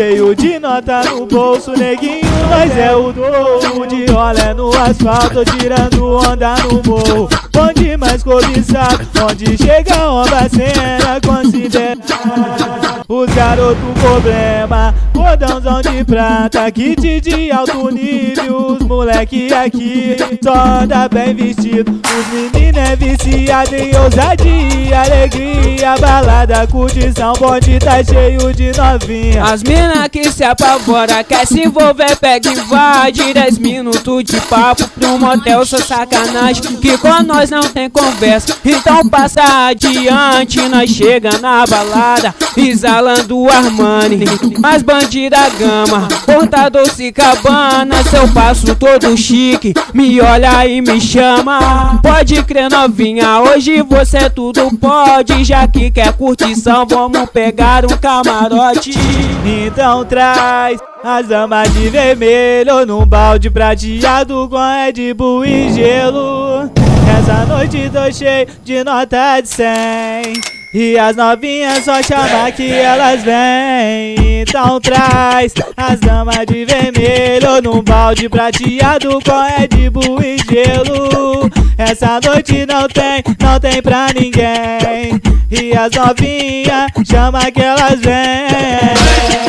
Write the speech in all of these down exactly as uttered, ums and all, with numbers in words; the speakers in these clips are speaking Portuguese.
cheio de nota no bolso, neguinho, nós é o dobro de olé no asfalto, tirando onda no morro. Bom demais cobiçado, onde chega onda cena, considera os garotos problema. Cordãozão de prata, kit de alto nível, os moleque aqui só anda bem vestido. Os meninos é viciado em ousadia, alegria, balada, curtição, bonde tá cheio de novinha. As mina que se apavora, quer se envolver, pega e invade. Dez minutos de papo pro motel, só sacanagem, que com nós não tem conversa. Então passa adiante, nós chega na balada, exalando o Armani, mais bandida gama, portador se cabana. Seu passo todo chique, me olha e me chama. Pode crer novinha, hoje você tudo pode. Já que quer curtição, vamos pegar um camarote. Então traz as damas de vermelho num balde prateado com Red Bull e gelo. Essa noite tô cheio de nota de cem e as novinhas só chamar que elas vêm. Então traz as damas de vermelho num balde prateado com Red Bull e gelo. Essa noite não tem, não tem pra ninguém, e as novinhas chama que elas vêm.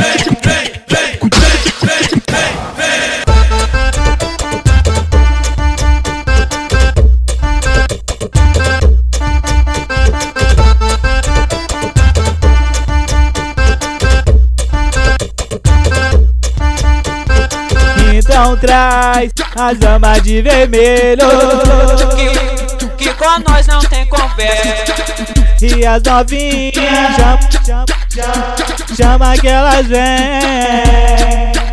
Então traz as damas de vermelho, que, que com nós não tem conversa. E as novinhas chama, chama, chama, chama que elas vêm.